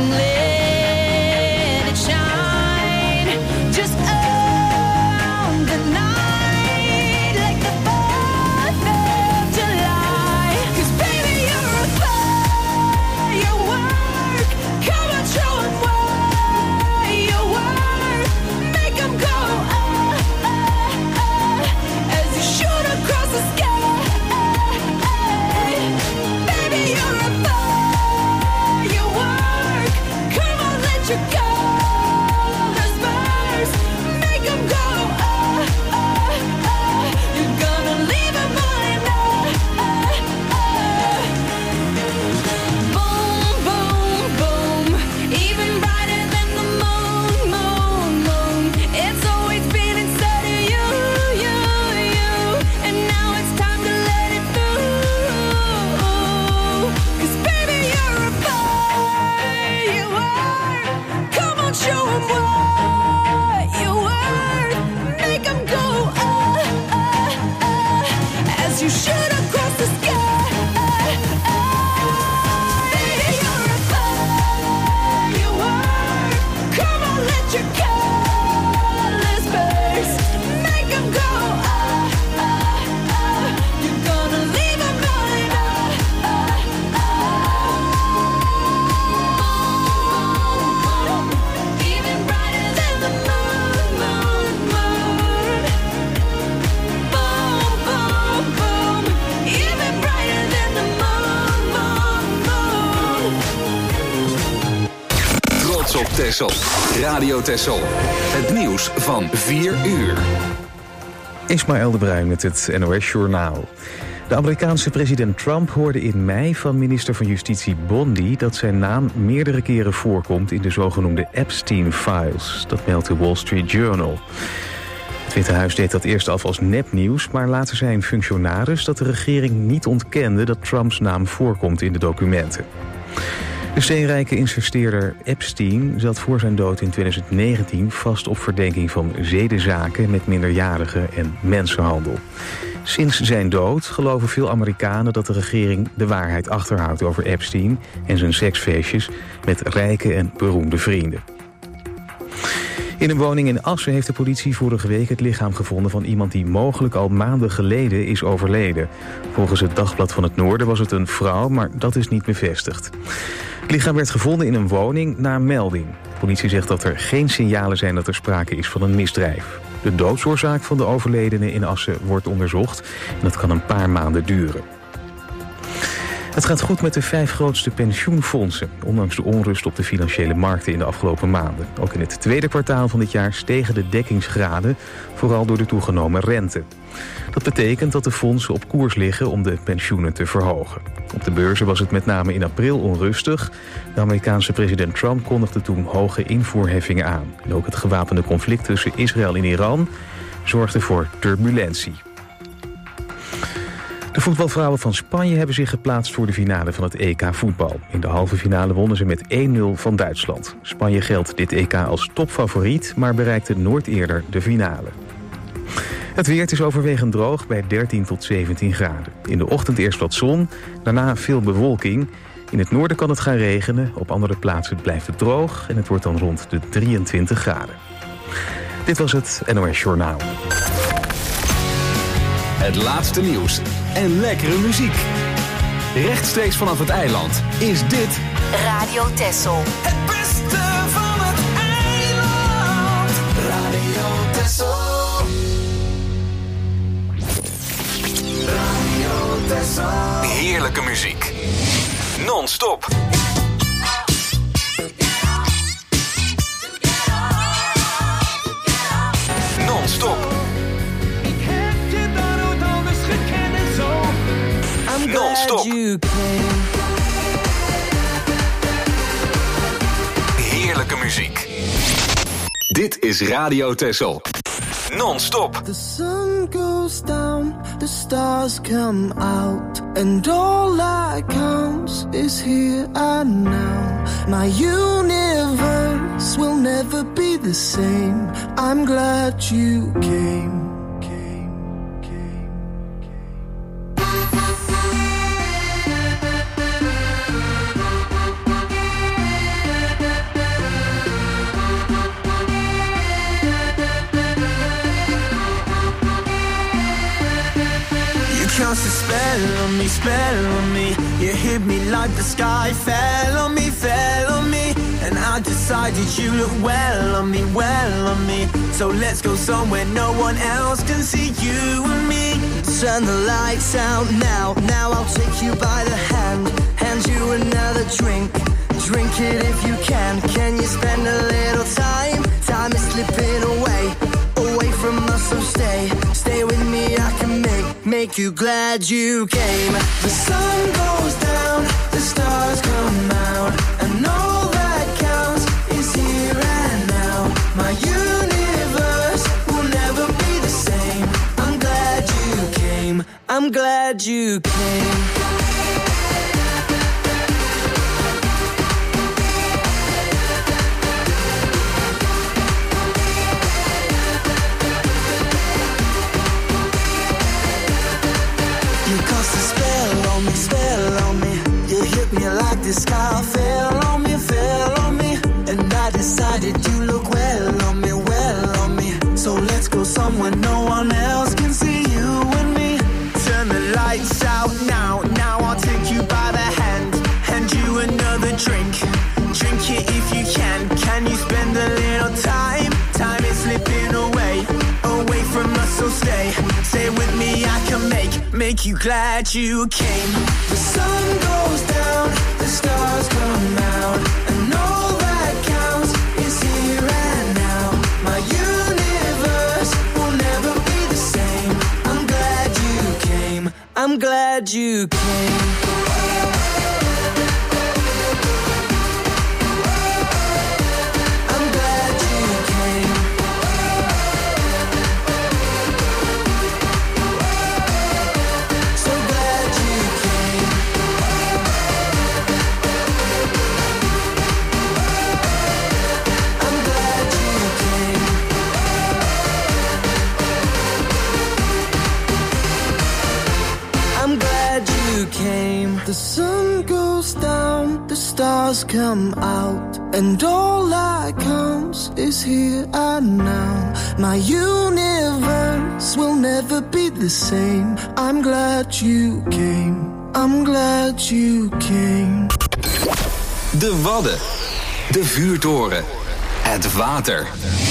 let it shine. Just own the night like the 4th of July. 'Cause baby, you're a firework. Come on, show 'em what you worth. Make 'em go as you shoot across the sky. Baby, you're a firework. Come on, let your colors burst. Make 'em go you're gonna leave 'em mind Boom, boom, boom. Even brighter than the moon, moon, moon. It's always been inside of you, you, you. And now it's time to let it through. 'Cause baby, you're a firework. Come on, show 'em what you worth. Make 'em go as you shoot across the sky. Baby, you're a firework. Come on, let your colors burst. Make 'em go you're gonna leave 'em mind even brighter than the moon, moon, moon. Boom, boom, boom. Even brighter than the moon, moon, moon. Trots op Texel. Radio Texel. Het nieuws van 4 uur. Ismaël de Bruin met het NOS Journaal. De Amerikaanse president Trump hoorde in mei van minister van Justitie Bondi dat zijn naam meerdere keren voorkomt in de zogenoemde Epstein-files. Dat meldt de Wall Street Journal. Het Witte Huis deed dat eerst af als nepnieuws, maar later zei een functionaris dat de regering niet ontkende dat Trumps naam voorkomt in de documenten. De steenrijke investeerder Epstein zat voor zijn dood in 2019 vast op verdenking van zedenzaken met minderjarigen en mensenhandel. Sinds zijn dood geloven veel Amerikanen dat de regering de waarheid achterhoudt over Epstein en zijn seksfeestjes met rijke en beroemde vrienden. In een woning in Assen heeft de politie vorige week het lichaam gevonden van iemand die mogelijk al maanden geleden is overleden. Volgens het Dagblad van het Noorden was het een vrouw, maar dat is niet bevestigd. Het lichaam werd gevonden in een woning na een melding. De politie zegt dat er geen signalen zijn dat er sprake is van een misdrijf. De doodsoorzaak van de overledene in Assen wordt onderzocht en dat kan een paar maanden duren. Het gaat goed met de 5 grootste pensioenfondsen, ondanks de onrust op de financiële markten in de afgelopen maanden. Ook in het tweede kwartaal van dit jaar stegen de dekkingsgraden, vooral door de toegenomen rente. Dat betekent dat de fondsen op koers liggen om de pensioenen te verhogen. Op de beurzen was het met name in april onrustig. De Amerikaanse president Trump kondigde toen hoge invoerheffingen aan. En ook het gewapende conflict tussen Israël en Iran zorgde voor turbulentie. De voetbalvrouwen van Spanje hebben zich geplaatst voor de finale van het EK voetbal. In de halve finale wonnen ze met 1-0 van Duitsland. Spanje geldt dit EK als topfavoriet, maar bereikte nooit eerder de finale. Het weer is overwegend droog bij 13 tot 17 graden. In de ochtend eerst wat zon, daarna veel bewolking. In het noorden kan het gaan regenen, op andere plaatsen blijft het droog en het wordt dan rond de 23 graden. Dit was het NOS Journaal. Het laatste nieuws en lekkere muziek. Rechtstreeks vanaf het eiland is dit Radio Texel. Het beste van het eiland. Radio Texel. Radio Texel. heerlijke muziek. Non-stop. Non-stop. Non-stop. Heerlijke muziek. Dit is Radio Texel. Non-stop. The sun goes down, the stars come out, and all that counts is here and now. My universe will never be the same. I'm glad you came. spell on me. You hit me like the sky fell on me, and I decided you look well on me, So let's go somewhere no one else can see you and me. Turn the lights out now, I'll take you by the hand you another drink. Drink it if you can you spend a little time? Time is slipping away from us, so stay with me, I can make you glad you came. The sun goes down, the stars come out, and all that counts is here and now. My universe will never be the same. I'm glad you came, I'm glad you came. Spell on me. You hit me like the sky fell on me, and I decided you look well on me, So let's go somewhere no one else can see you and me. Turn the lights out now, I'll take you by the hand you another drink. Drink it if you can you spend a little time? Time is slipping away from us, so stay with me, I can make you glad you came. The sun goes down, the stars come out, and all that counts is here and now. My universe will never be the same. I'm glad you came, I'm glad you came. The sun goes down, the stars come out, and all that counts is here and now. My universe will never be the same. I'm glad you came, I'm glad you came. De Wadden, de vuurtoren, het water.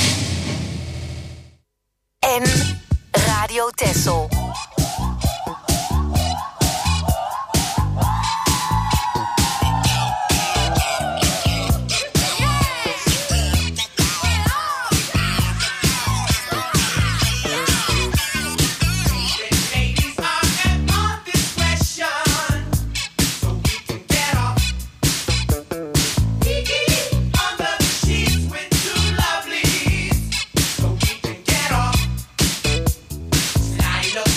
En Radio Texel. Light up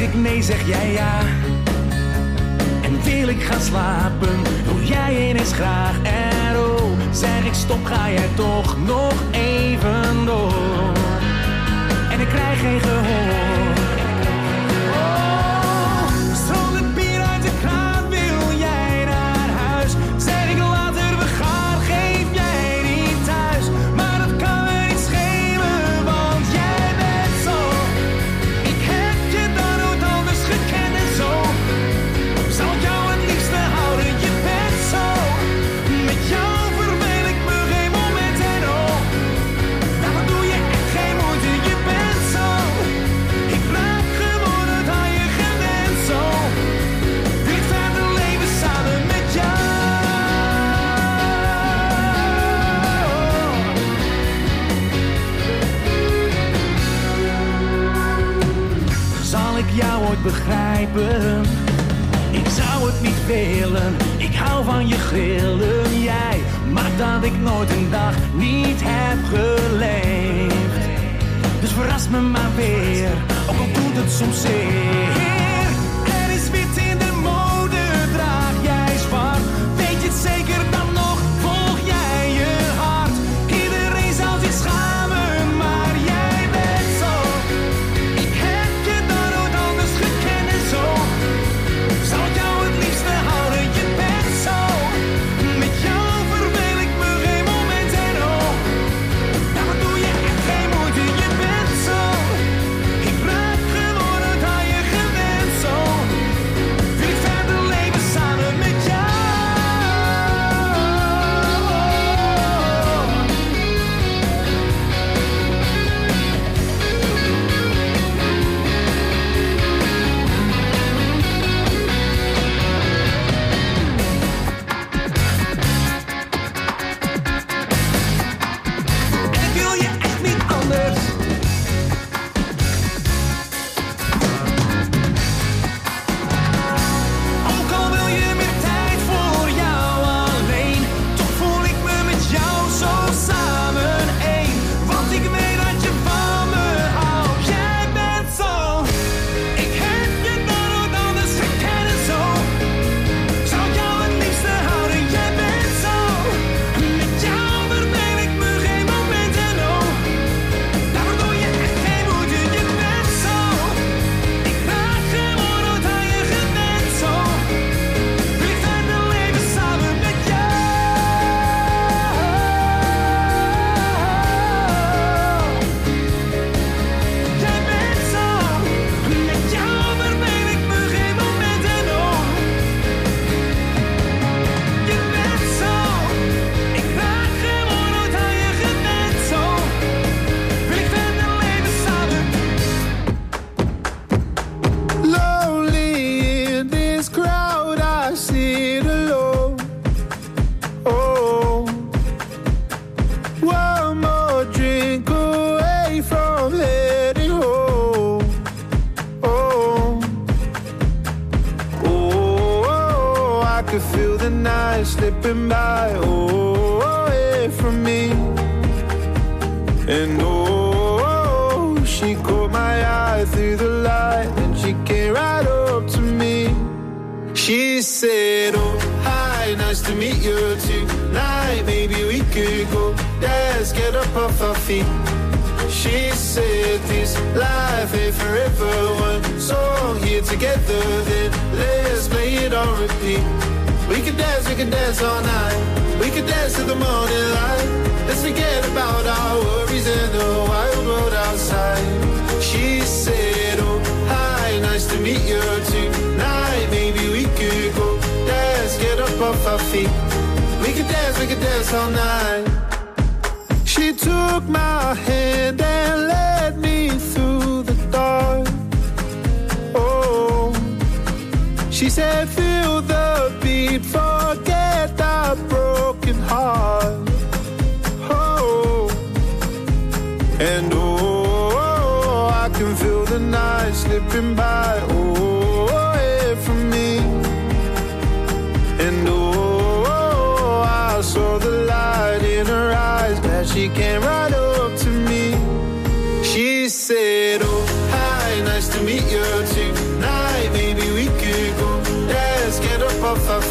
ik nee, zeg jij ja. En wil ik gaan slapen, doe jij ineens graag. En oh, zeg ik stop, ga jij toch nog even door. En ik krijg geen gehoor. Oh, zonder bier uit de kraan wil jij naar huis. Zeg ik later, we gaan, geef jij niet thuis. Maar dat kan me niet schelen, want jij bent zo. Ik heb je dan nooit anders gekend en zo. Zal ik jou het liefste houden, je bent zo. Met jou verveel ik me geen moment en oh. Daarvoor doe je echt geen moeite, je bent zo. Ik raak gewoon het aan je gewend zo. Wil ik verder leven samen met jou. Zal ik jou ooit begrijpen? Ik zou het niet willen, ik hou van je grillen. Jij maakt dat ik nooit een dag niet heb geleefd. Dus verras me maar weer, ook al doet het soms zeer. Er is wit in de mode, draag jij zwart. Weet je het zeker dan nog, volg jij je hart. Iedereen zal zich schamen, maar jij bent zo. Ik heb je dan nooit anders gekend en zo. Zal ik jou het liefste houden, je bent zo. Met jou verveel ik me geen moment en oh. Daarvoor doe je echt geen moeite, je bent zo. Ik raak gewoon het aan je gewend zo. Wil ik verder leven samen met jou. Ik wil je echt niet anders. Ook al wil je meer tijd voor jou alleen, toch voel ik me met jou zo samen één. Want ik weet dat je van me houdt. Jij bent zo. Ik heb je dan nooit anders gekend en zo. Zou ik jou het liefste houden, jij bent zo. Met jou verveel ik me geen moment en oh. Daarvoor doe je echt geen moeite, je bent zo. Ik raak gewoon nooit aan je gewend zo. Wil ik verder leven samen met jou. Jij bent zo. Met jou verveel ik me geen moment en oh. Je bent zo. Ik raak gewoon nooit aan je gewend zo. Wil ik verder leven samen. Lonely in this crowd, I sit alone. Oh, one more drink away from heading home. Oh, oh, I could feel the night slipping by. Oh, away from me. And oh, she caught my eye through the light and she came right up to me. She said, oh, hi, nice to meet you tonight. Maybe we could go dance, get up off our feet. She said this life ain't forever. One song here together, then let's play it on repeat. We can dance all night. We can dance to the morning light. Let's forget about our worries and the wild world outside. She said, oh, hi, nice to meet you tonight. Maybe we could go dance, get up off our feet. We can dance all night. She took my hand and led me through the dark. Oh, she said, feel the beat, forget our broken heart. Oh, and oh, I can feel the night slipping by. Oh, away from me. And oh, I saw the light in her eyes, glad she came right up to me. She said, oh, hi, nice to meet you tonight.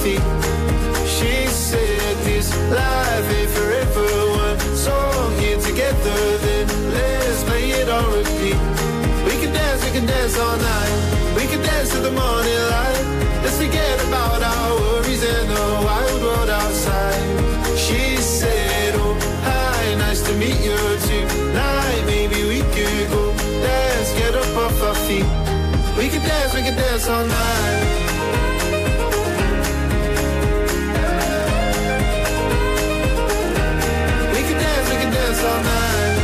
feet. She said this life ain't forever. One song here together, then let's play it on repeat. We can dance all night. We can dance till the morning light. Let's forget about our worries and the wild world outside. She said, oh, hi, nice to meet you tonight. Maybe we could go dance, get up off our feet. We can dance all night. We can dance all night.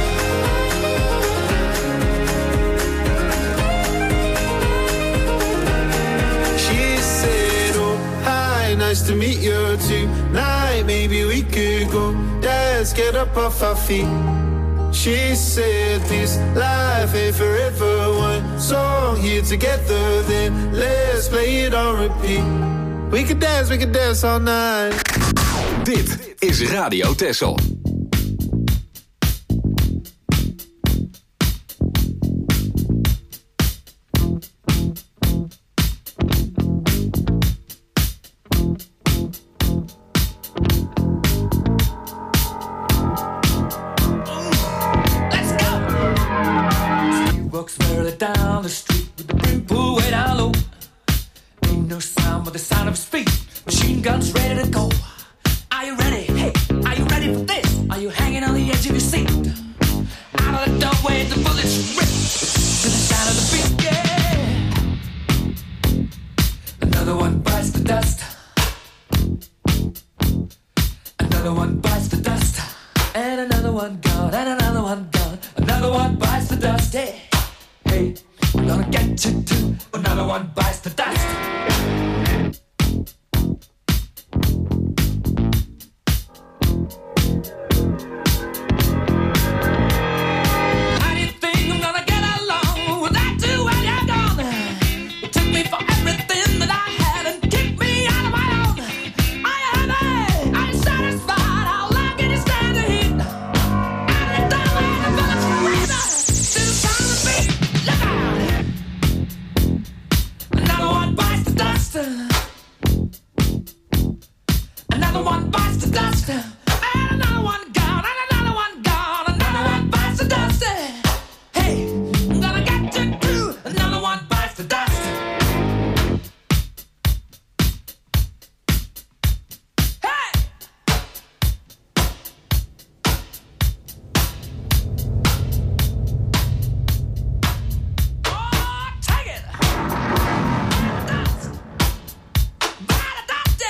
She said, oh, hi, nice to meet you tonight. Maybe we could go dance, get up off our feet. She said this life ain't forever. One song here together, then let's play it on repeat. We can dance all night. Dit is Radio Texel. Down the street with the brim pulled way down low. Ain't no sound but the sound of his feet. Machine guns ready to go. Are you ready? Hey, are you ready for this? Are you hanging on the edge of your seat? Out of the doorway, the bullets rip to the sound of the beat. Yeah. Another one bites the dust. Another one bites the dust. And another one gone. And another one gone. Another one bites the dust. Yeah. Hey, I'm gonna get you too. Another one bites the dust. How do you think I'm gonna get along without you when you're gone? You took me for everything that I had and kicked me out of my own. Are you happy? Are you satisfied? How long can you stand the heat? Out of the doorway, the bullets razor to the sound of the beat. Look out! Another one bites the dust. Another one bites the dust. And another one gone. And another one gone. Another one bites the dust. Hey, I'm gonna get you too. Another one bites the dust. Hey! Oh, take it! Dust! Bite the dust!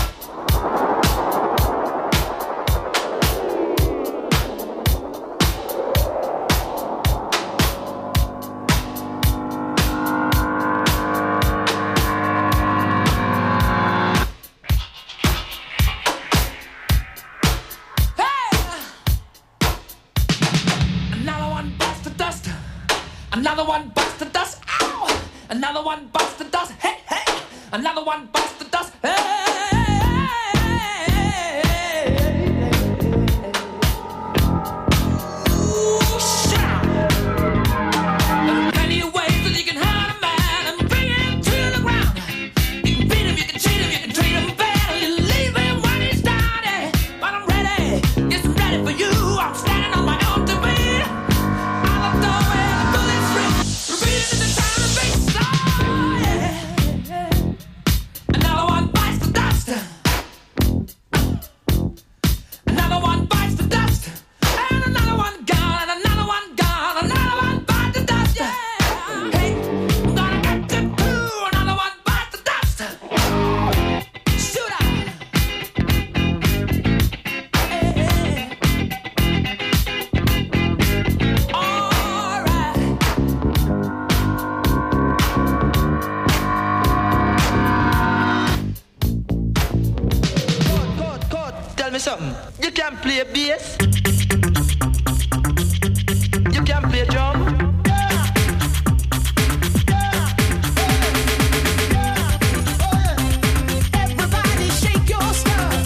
Another one bites the dust. Another one bites the dust. Ow! Another one bites the dust. Hey, hey! Another one bites the dust. Hey! Ooh, shout! There are plenty of ways that you can hurt a man and bring him to the ground. You can beat him, you can cheat him, you can treat him bad, or you leave him when he's down. But I'm ready, yes, I'm ready for you. I'm standing on my own two feet. Out the doorway, the bullets rip, repeating in the sound of the beat. Oh, yeah. Another one bites the dust. Another one bites the dust. And another one gone. And another one gone. Another one bites the dust. Yeah. Hey, I'm gonna get you too. Another one bites the dust. Shoot out. Hey. All right. Code, tell me something. You can play bass. You can play drum. Everybody shake your stuff.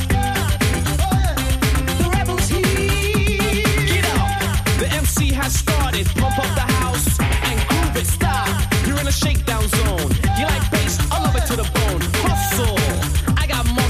The rebels here. Get up! The MC has started. Pump up the house and groove it. Stop! You're in a shakedown zone. You like bass? I love it to the bone. Hustle! I got more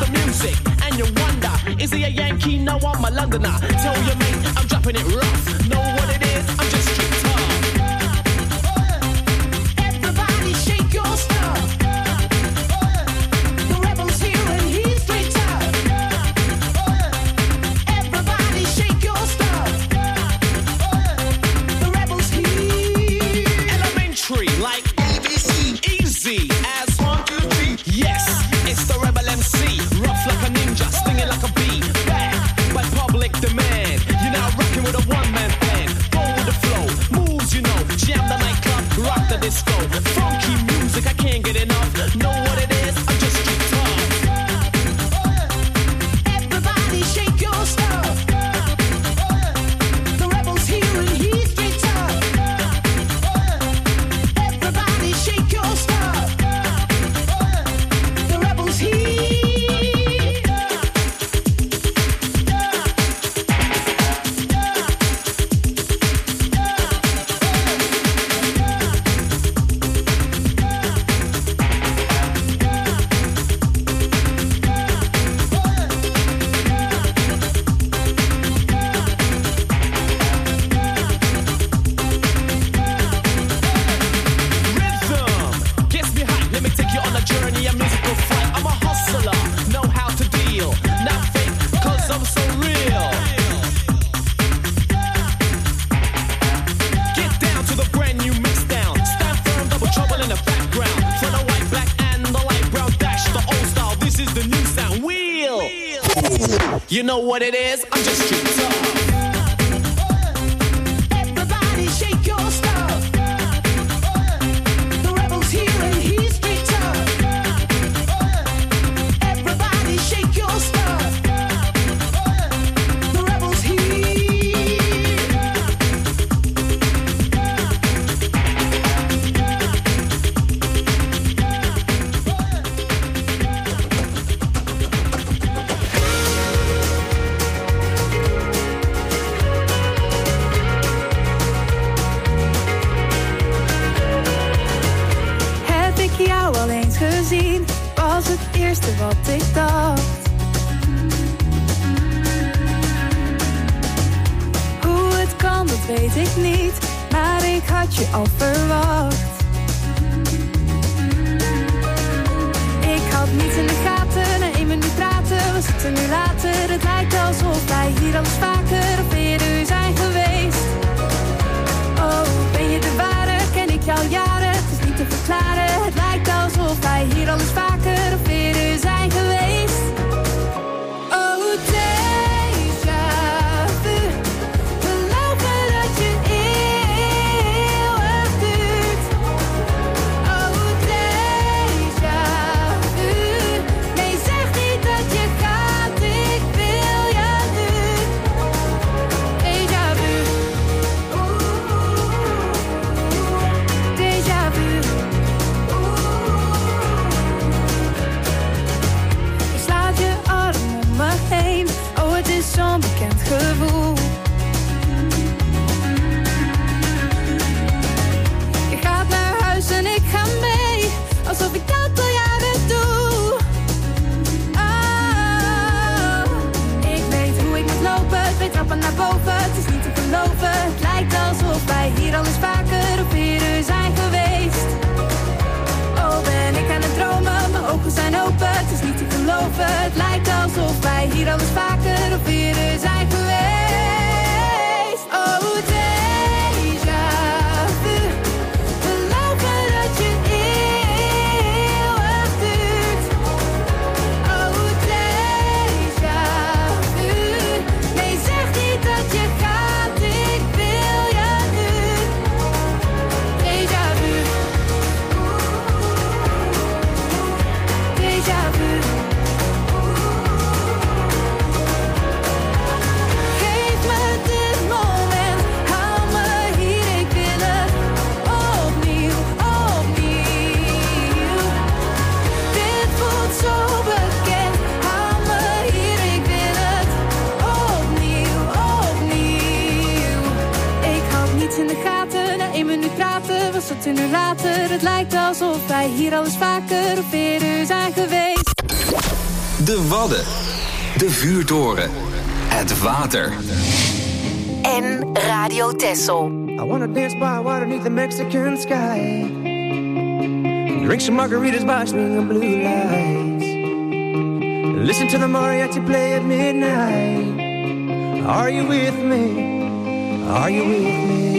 the music and you wonder, is he a Yankee? No, I'm a Londoner. Tell your mate I'm dropping it rough. Know what it is? I'm just straight tough. Everybody shake your stuff. The rebel's here and he's straight tough. Everybody shake your stuff. The rebel's here. Elementary, like ABC. Easy as 1, 2, 3. Yes, it's the Rebel MC. Rough like a ninja, stinging like a bee. Back by public demand. You're now rocking with a one-man band. Go with the flow, moves you know. Jam the nightclub, rock the disco. Funky music, I can't get enough. Know what it is? I'm just straight tough. Everybody shake your stuff. The rebel's here and he's straight tough. Everybody shake your stuff. The rebel's here. Rhythm gets me high. Let me take you on a journey, a musical flight. I'm a hustler, know how to deal. Not fake, cause I'm so real. Get down to the brand new mix down. Stand firm, double trouble in the background. For the white, black, and the light brown dash. The old style, this is the new sound. Wheel! You know what it is? I'm just straight tough. Everybody shake your stuff. The rebel's here and he's straight tough. Everybody shake your stuff. The rebel's here. Heb ik jou al eens gezien? Was het eerste wat ik dacht. Hoe het kan, dat weet ik niet. Maar ik had je al verwacht. Ik had niets in de gaten, na 1 minuut praten. We zitten nu later, het lijkt alsof wij hier alles vaker of eerder zijn geweest. Oh, ben je de ware? Ken ik jou al jaren? Het is niet te verklaren. Het lijkt alsof wij hier alles vaker of eerder zijn geweest. Oh, déjà vu. Geloven dat je eeuwig duurt. Oh, déjà vu. Nee, zeg niet dat je gaat. Ik wil je nu. Déjà vu. Déjà vu. Ik slaat je arm om me heen. Oh, het is zo'n bekend gevoel. Je gaat naar huis en ik ga mee. Alsof ik dat al jaren doe. Oh, ik weet hoe ik moet lopen. 2 trappen naar boven. Het is niet te geloven. Het lijkt alsof wij hier al eens vaker of eerder zijn geweest. Oh, ben ik aan het dromen? Mijn ogen zijn open. Het is niet te geloven. Het lijkt alsof wij hier al eens vaker of eerder zijn geweest. Oh, déjà vu. Geloven dat je eeuwig duurt. Oh, déjà vu. Nee, zeg niet dat je gaat. Ik wil je nu. Déjà vu. Déjà vu. Geef me dit moment, hou me hier, ik wil het opnieuw, opnieuw. Dit voelt zo bekend, hou me hier, ik wil het opnieuw, opnieuw. Ik had niets in de gaten, na 1 minuut praten, was het een uur later. Het lijkt alsof wij hier al eens vaker of eerder zijn geweest. de Wadden, de vuurtoren, het water. En Radio Texel. I wanna dance by water beneath the Mexican sky. Drink some margaritas by swinging blue lights. Listen to the mariachi play at midnight. Are you with me? Are you with me?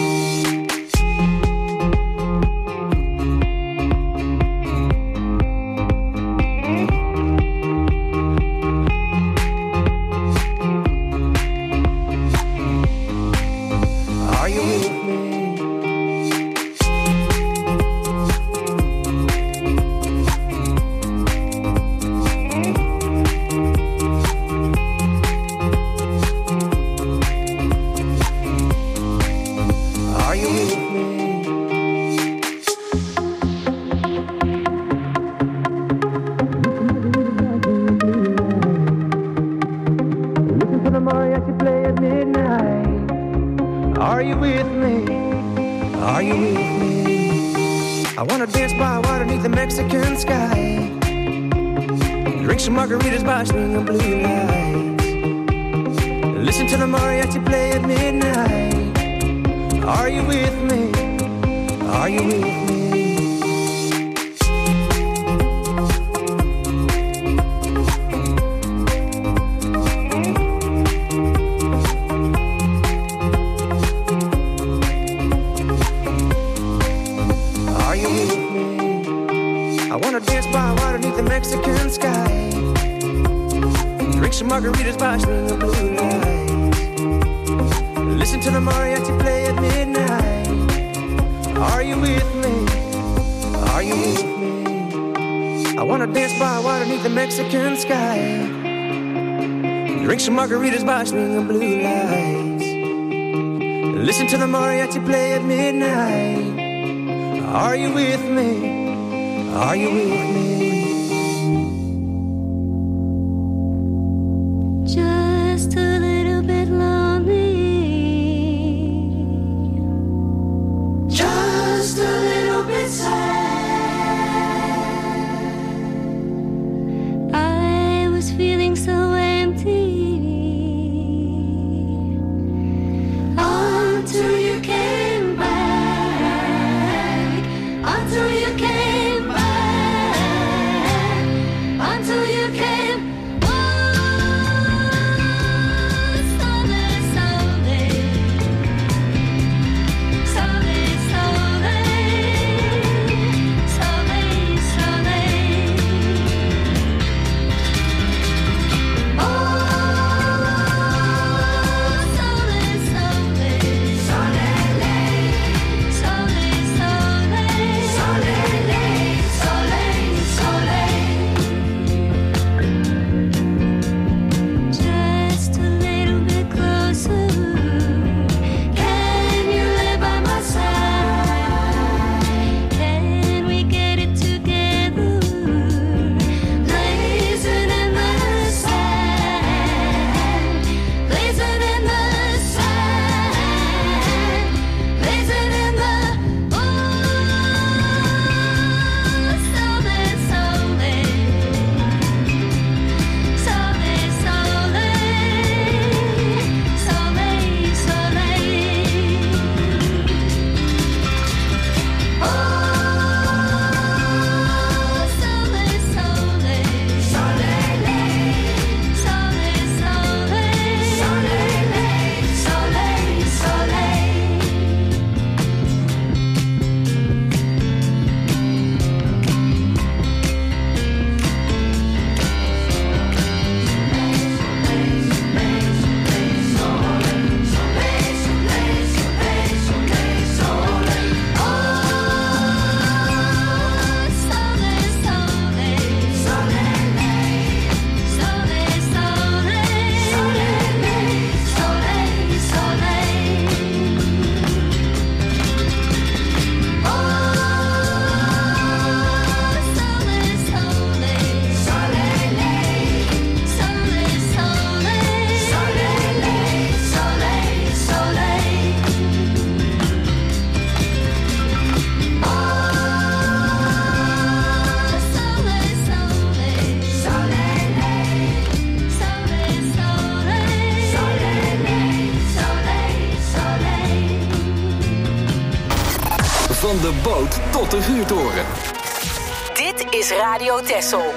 Margaritas by swinging blue lights. Listen to the mariachi play at midnight. Are you with me? Are you with me? Are you with me? I wanna dance by water beneath the Mexican sky. Drink some margaritas by swinging blue lights. Listen to the mariachi play at midnight. Are you with me? Are you with me? I wanna dance by water beneath the Mexican sky. Drink some margaritas by swinging blue lights. Listen to the mariachi play at midnight. Are you with me? Are you with me? Until you came back. Van de boot tot de vuurtoren. Dit is Radio Texel.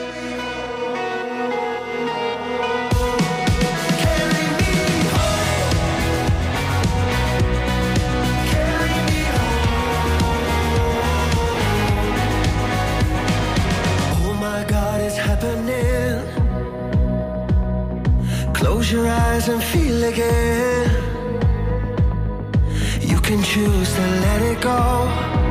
Close your eyes and feel again. You can choose to let it go.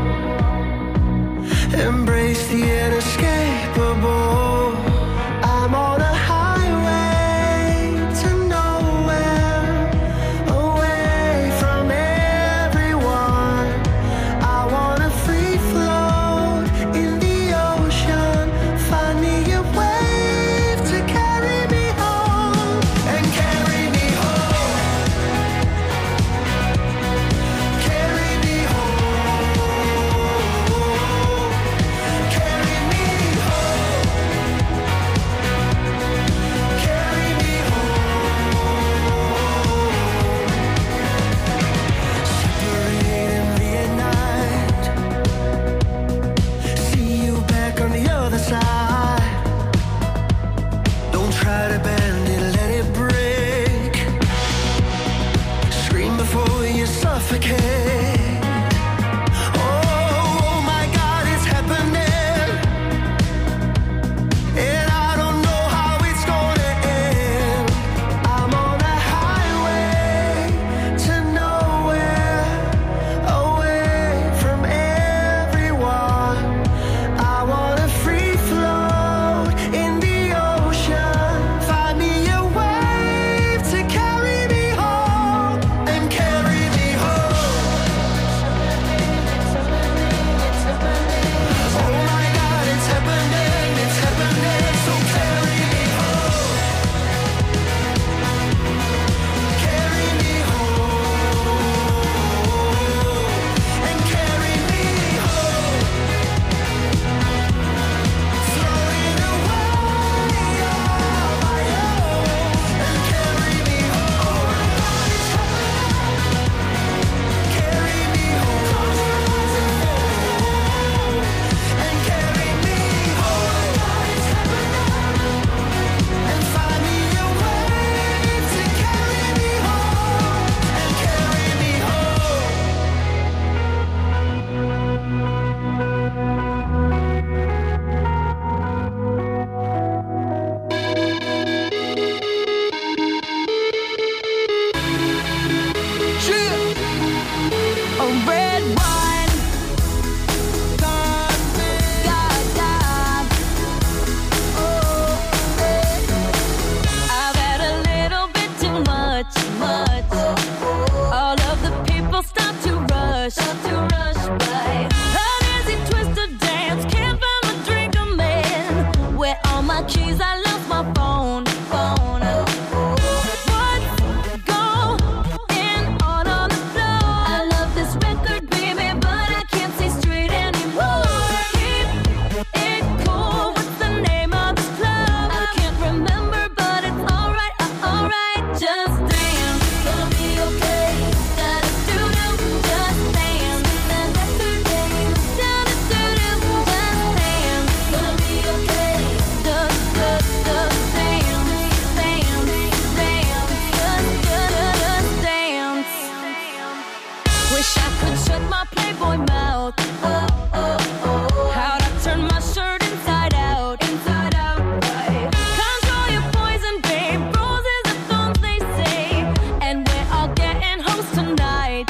Embrace the inescapable. I'm on a highway to nowhere, away from everyone. I wanna free float in the ocean. Find me a wave to carry me home and carry me home. Carry me home. Carry me home. Carry me home. Separating the night. See you back on the other side. Don't try to bend it, let it break. Scream before you suffocate. Oh my God, it's happening. And I don't know how it's gonna end. I'm on a highway to nowhere, away from everyone. I wanna free float in the ocean. Find me a wave to carry me home and carry me home. Oh my God, it's happening, so carry me home. Carry me home and carry me home. Floating away on my own and carry me home. Carry me home and carry me home and find me a wave to carry me home and carry me home. A red wine, God, oh, I've had a little bit too much. All of the people start to rush by. An easy twisted dance, can't find my drink, I'm in. Where all my keys? I lost my phone. What's going on the floor? I love this record, baby, but I can't see straight anymore. Keep it cool. What's the name of this club? I can't remember, but it's alright, alright. Just dance, gonna be okay. Da-da-doo-doo, just dance. Da-da-doo-doo, da-da-doo-doo, just dance. Gonna be okay. Da-da-da-da, dance, just dance. Wish I could shut my Playboy mouth. How'd I turn my shirt inside out? Right. Control your poison, babe. Roses are thorns, they say. And we're all getting hoes tonight.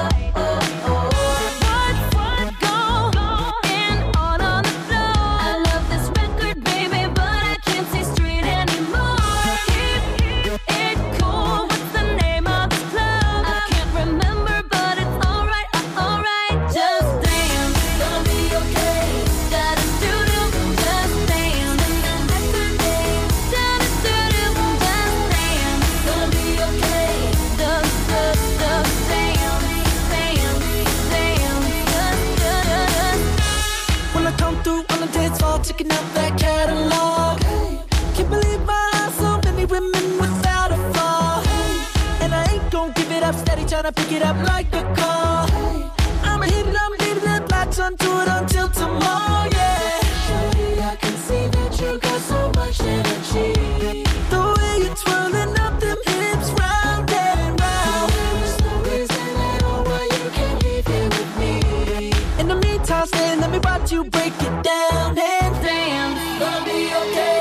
What's going on the floor? I love this record, baby, but I can't see straight anymore. Keep it cool. What's the name of this club? I can't remember, but it's alright, alright. Just dance, gonna be okay. Da-da-doo-doo, just dance. Da-da-doo-doo, just dance. Gonna be okay. Da-da-da-da, dance. When I come through on the dance floor, checking out that catalog. Can't believe my eyes, so many women without a flaw. And I ain't gon' give it up, steady tryna pick it up like a call. I'ma hit it, I'm leaving it, attention to it until tomorrow, yeah. Shorty, I can see that you got so much energy. The way you're twirling up them hips round and round. There's no reason at all why you can't leave here with me. In the meantime, stay, let me watch you break it down and dance. Gonna be okay.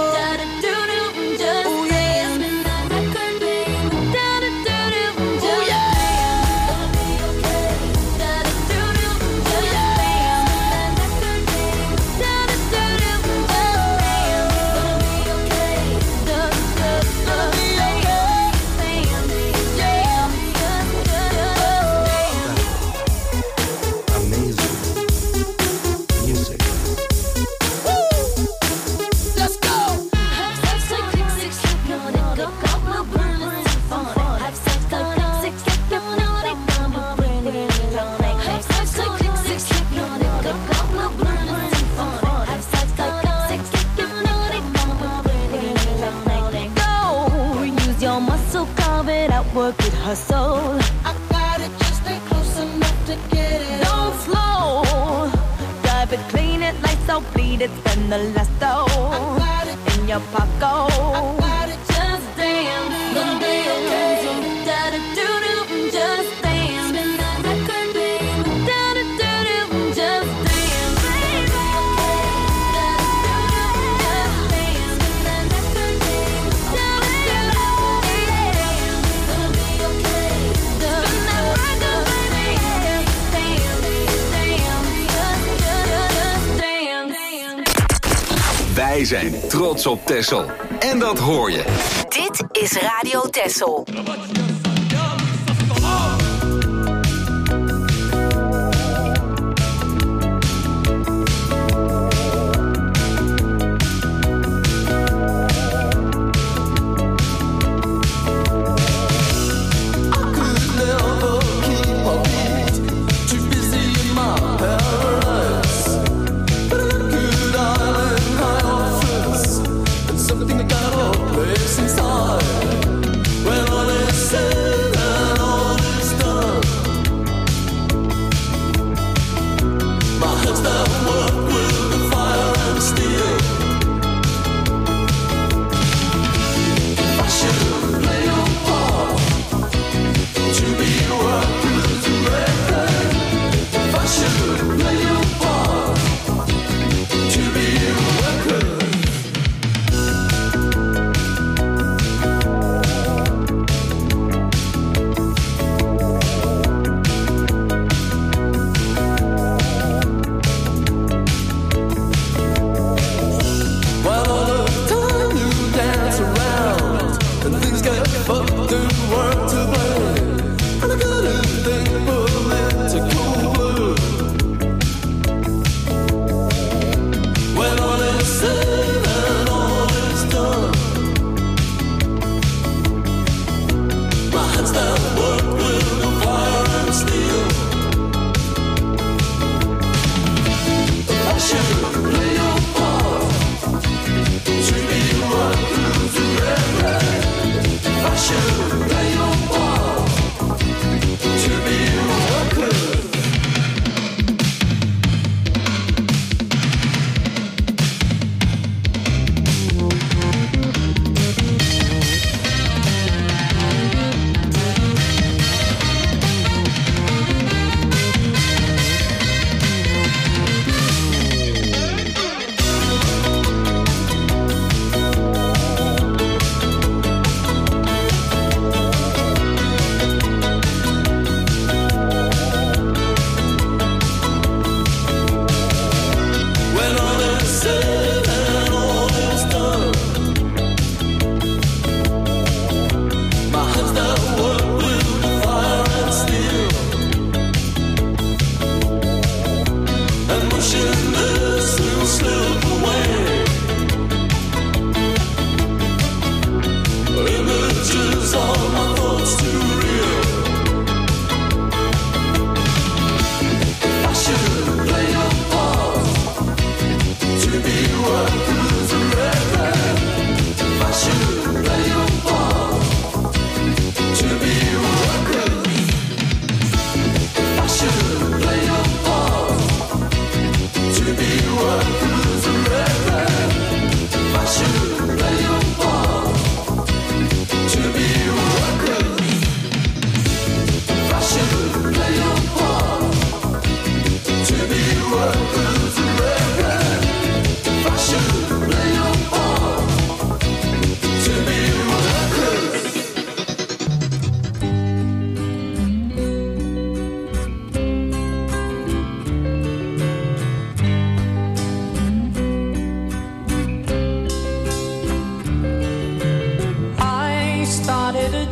Work it, hustle. I got it, just stay close enough to get it. Don't slow. Drive it, clean it, lights out, bleed it, spend the last dough. I got it in your pocket. I got it, just dance. Gonna be okay. Da-da-do-do, just dance. Spin that record, babe. Da-da-do-do, just dance. Baby. Wij zijn trots op Texel. En dat hoor je. Dit is Radio Texel.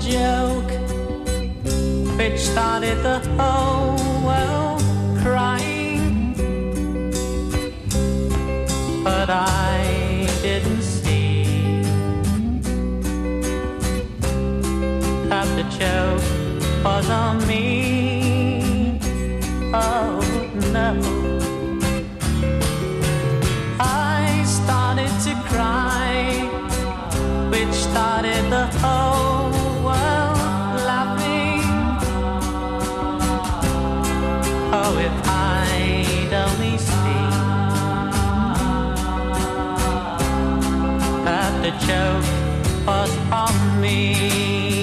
joke which started the whole world crying, but I didn't see that the joke was on me. Oh no, I started to cry, which started the whole world laughing. Oh, if I'd only seen that the joke was on me.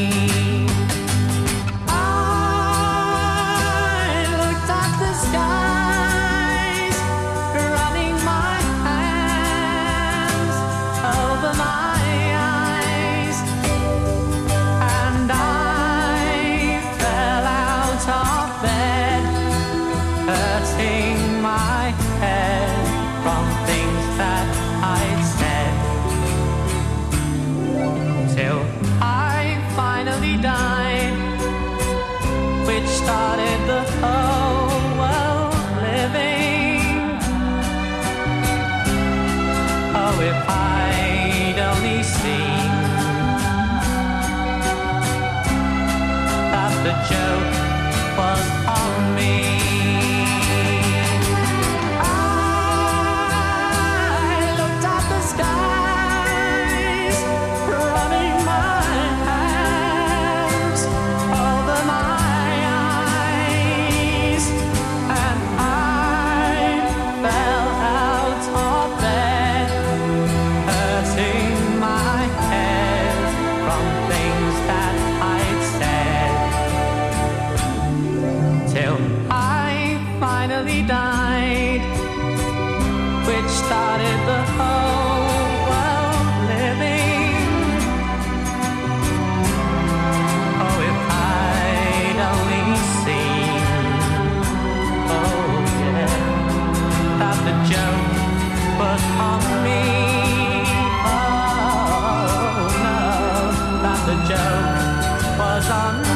Started the whole world living. Oh, if I'd only seen that the joke was on me. Died, which started the whole world living. Oh, if I'd only seen, oh yeah, that the joke was on me. Oh no, that the joke was on me.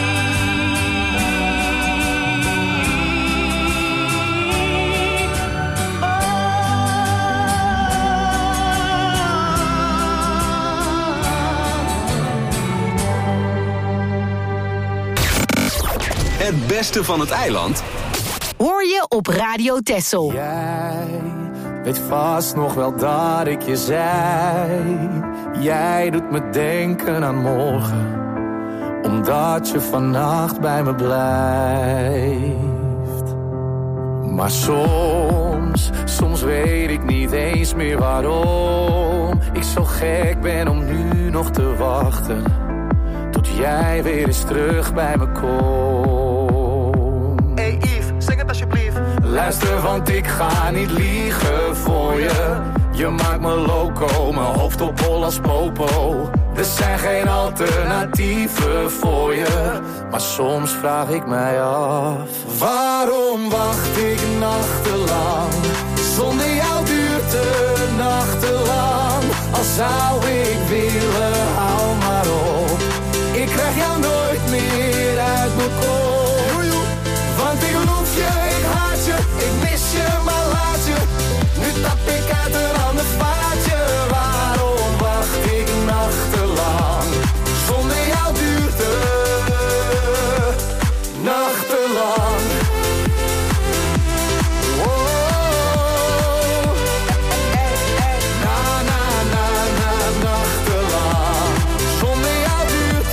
Het beste van het eiland hoor je op Radio Texel. Jij weet vast nog wel dat ik je zei. Jij doet me denken aan morgen, omdat je vannacht bij me blijft. Maar soms weet ik niet eens meer waarom ik zo gek ben om nu nog te wachten tot jij weer eens terug bij me komt. Hey Yves, zeg het alsjeblieft. Luister, want ik ga niet liegen voor je. Je maakt me loco, mijn hoofd op hol als popo. Er zijn geen alternatieven voor je. Maar soms vraag ik mij af, waarom wacht ik nachtenlang? Zonder jou duurt de nachtenlang. Al zou ik willen, hou maar op. Ik krijg jou nooit meer uit mijn kop. Want ik loef je, ik haat je, ik mis je, maar laat je. Nu tap ik uit een ander vaatje. Waarom wacht ik nachtenlang? Zonder jou duurt het nachtenlang. Oh, na, nachtenlang. Zonder jou duurt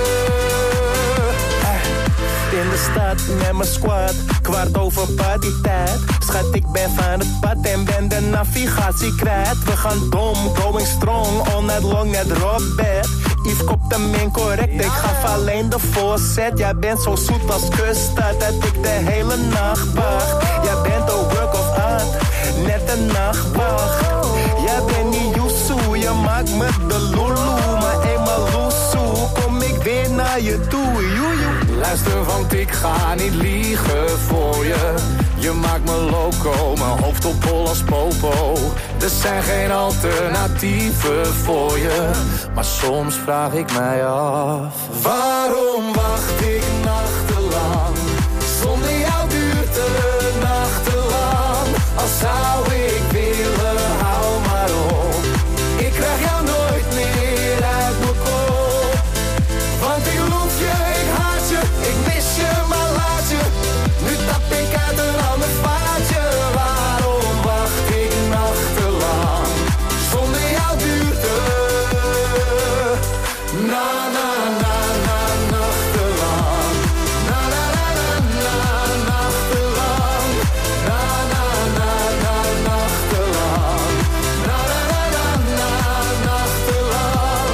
het. In de stad met mijn squad, 15:15 partytijd. Schat, ik ben van het pad en ben de navigatie kwijt. We gaan dom, going strong, all night long, net Robert. Yves kopt hem in correct, ik gaf alleen de voorzet. Jij bent zo zoet als kuststad, dat ik de hele nacht wacht. Jij bent een work of art, net een nachtwacht. Jij bent niet Yusu, je maakt me de lulu. Maar eenmaal loesoe, kom ik weer naar je toe, joejoe. Luister, want ik ga niet liegen voor je. Je maakt me loco, mijn hoofd op hol als popo. Er zijn geen alternatieven voor je. Maar soms vraag ik mij af, waarom wacht ik nachtenlang? Zonder jou duurt het nachtenlang. Als zou ik willen, hou maar op. Ik krijg jou nooit meer uit mijn kop. Want ik loef je, ik haat je, ik mis je, maar laat je. Nu tap ik uit een ander vaatje. Waarom wacht ik nachtenlang? Zonder jou duurt het na na na na nachtenlang. Na na na na na nachtenlang. Na na na na nachtenlang. Na na na na na nachtenlang.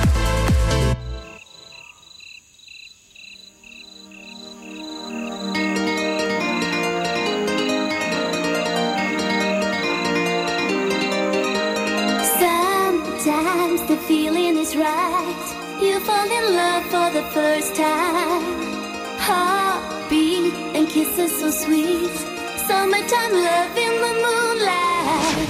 Sometimes the feeling is right. You fall in love for the first time. Heartbeat and kisses so sweet. Summertime love in the moonlight.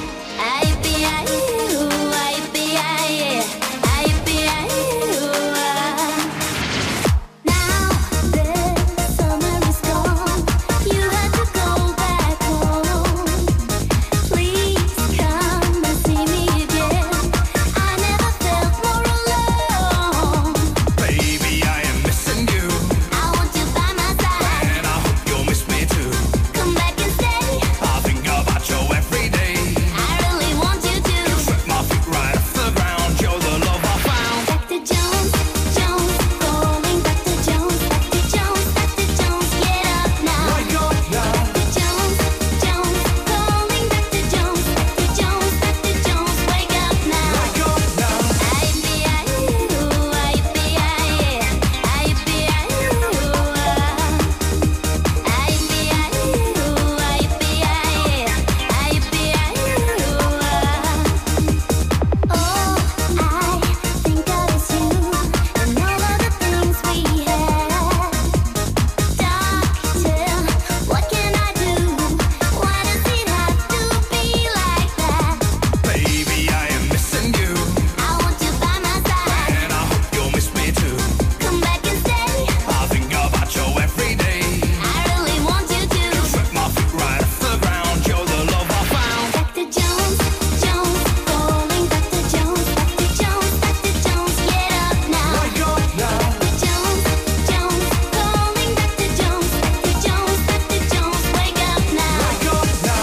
Now the summer is gone. You had to go back home. Please come and see me again. I never felt more alone. Baby, I am missing you, I want you by my side. and I hope you'll miss me too. Come back and stay. I think about you every day. I really want you to. Sweat my feet right off the ground. You're the love I found. Dr. Jones, Jones, calling Dr. Jones, Dr. Jones, Dr. Jones, get up now. Wake up now. Dr. Jones, Jones, calling Dr. Jones, Dr. Jones, Dr. Jones, wake up now. Wake up now. Baby, I am missing you, and I hope you'll miss me too. Come back and stay. I think about you every day. I really want you to. Sweat my feet right off the ground. You're the love I found. Dr. Jones, Jones, calling Dr. Jones, Dr. Jones, Dr. Jones, get up now. Wake up now. Dr. Jones, Jones, calling Dr. Jones, Dr. Jones, Dr. Jones, wake up now. Wake up now.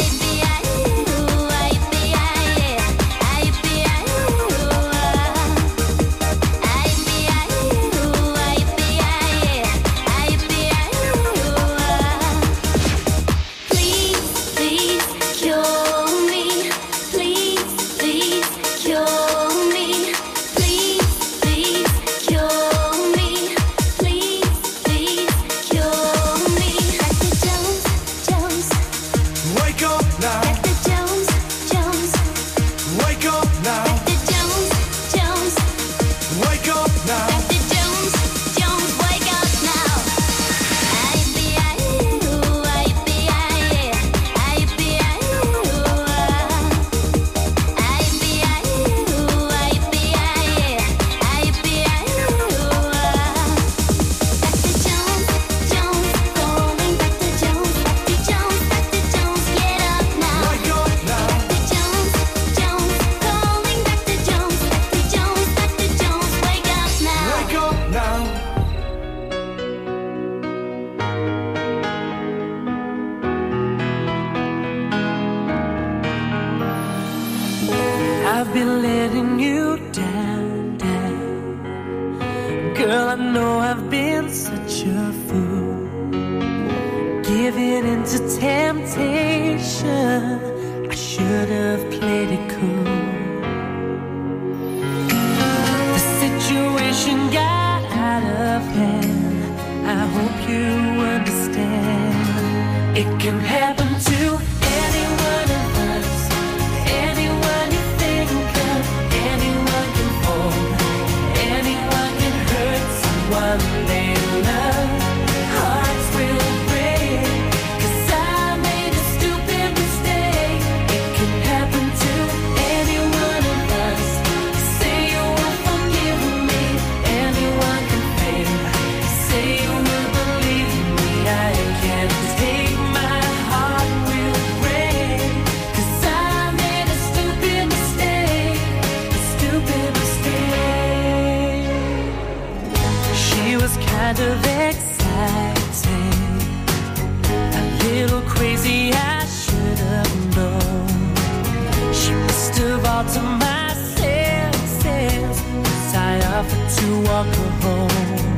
Please, please cure me. Please, please cure me. Please, please cure me. Please, please cure me. Dr. Jones, Jones, Wake up now. Dr. Jones, Jones, Wake up now. Dr. Jones, Jones, Wake up now. Dr. Jones, Jones, wake up now. Dr. Jones, Jones, calling Dr. Jones, Dr. Jones, Dr. Jones, get up now. Wake up now. Dr. Jones, Jones, calling Dr. Jones, Dr. Jones, Dr. Jones, wake up now. Wake up now. I've been letting you down, down. Girl, I know I've been such a fool. Giving into temptation, I should have played it cool. The situation got out of hand. I hope you understand. It can happen to anyone of us, anyone you think of, anyone can fall, anyone can hurt someone they love. Hearts will break, 'cause I kind of exciting, a little crazy, I should have known. She must have altered my senses as I offered to walk her home.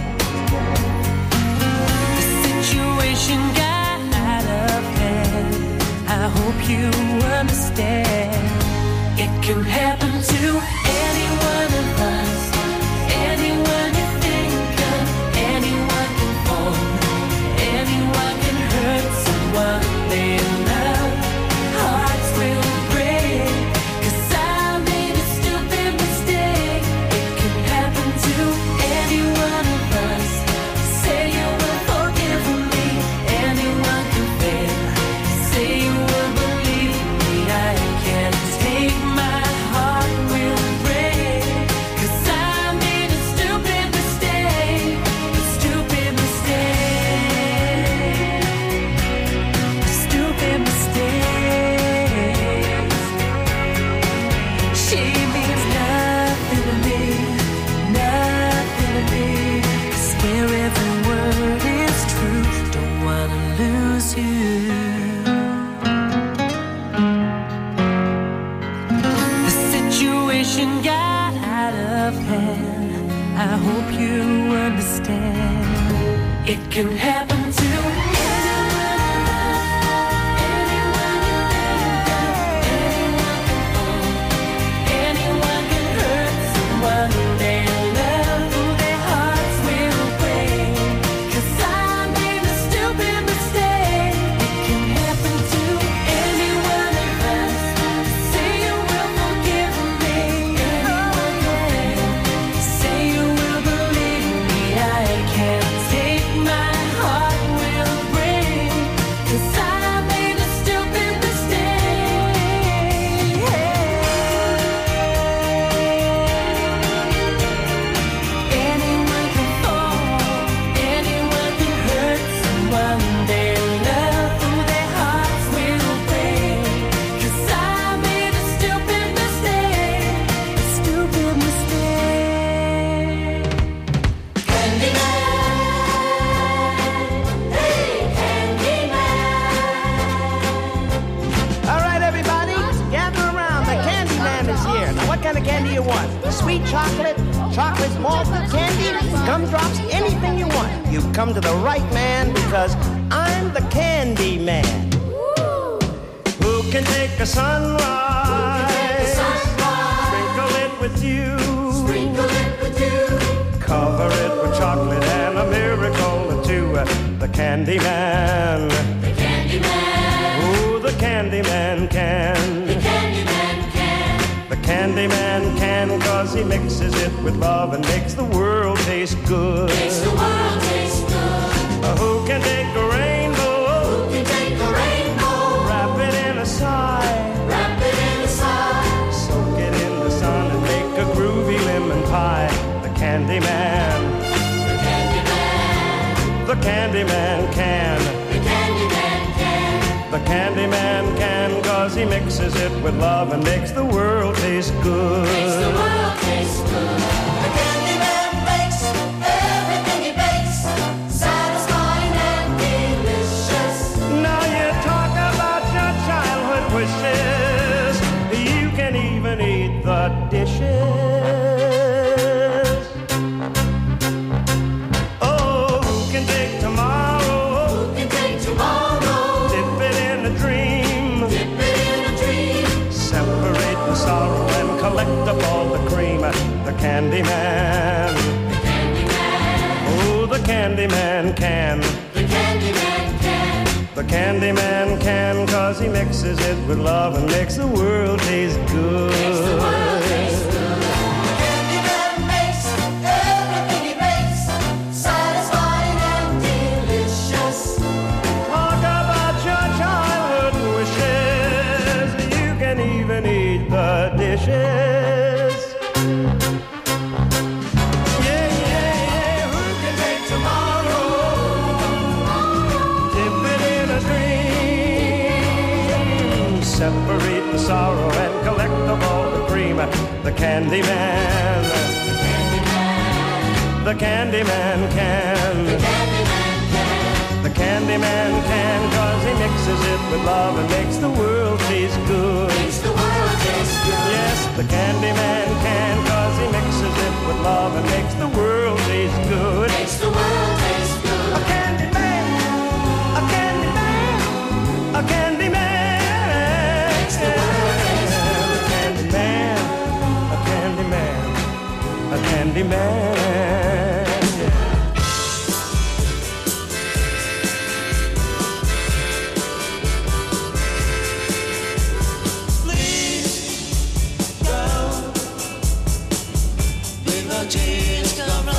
The situation got out of hand, I hope you understand. It can happen to any one of us, anyone you think of, anyone can fall, anyone can hurt someone they love. Hearts will break, 'cause I made a stupid mistake. It can happen to any one of us. Say you will forgive me, anyone can fail. Say you will believe me, I can't take my heart will break, 'cause I made a stupid mistake, a stupid mistake, a stupid mistake. She means nothing to me, nothing to me. I swear every word is true, don't wanna lose you. The situation got out of hand, I hope you understand. It can happen to anyone of us, anyone you think of, anyone can fall, anyone can hurt someone they love. Their hearts will break, 'cause I made a stupid mistake. It can happen to any one of us. Say you will forgive me, anyone can. Say you will believe me, I can't take my heart will break, 'cause I made a stupid mistake. Anyone can fall, anyone can hurt someone they love. Their hearts will break, 'cause I made a stupid mistake, a stupid mistake. All right, everybody, gather around. The Candyman is here. Now, what kind of candy you want? Sweet chocolate, chocolate malted candy, gumdrops, anything you want. You've come to the right man because I'm the Candyman. Who can take a sunrise? Sprinkle it with you. Cover it with chocolate and a miracle or two. The Candyman. Ooh, the Candyman can. The Candyman can, 'cause he mixes it with love and makes the world taste good. Who can take a rainbow? Wrap it in a sigh. Soak it in the sun and make a groovy lemon pie. The Candyman. The Candyman can. The Candyman can, 'cause he mixes it with love and makes the world taste good. The Candyman makes everything he bakes satisfying and delicious. Now you talk about your childhood wishes. You can even eat the dishes. Oh, who can take tomorrow? Dip it in a dream. Separate the sorrow and collect up all the cream. The Candyman. Oh, the Candyman can. The Candyman can, 'cause he mixes it with love and makes the world taste good. Candyman makes everything he makes satisfying and delicious. Talk about your childhood wishes. You can even eat the dishes. Who can take tomorrow? Dip it in a dream. Separate the sorrow and collect up all the cream. The Candyman. The Candyman can. The Candyman can. The Candyman can, 'cause he mixes it with love and makes the world taste good. Makes the world taste good. Yes, the Candyman can, 'cause he mixes it with love and makes the world taste good. Makes the world taste good. A Candyman, a Candyman, a Candyman. Makes the world taste good. A Candyman, a Candyman, a Candyman. Tears come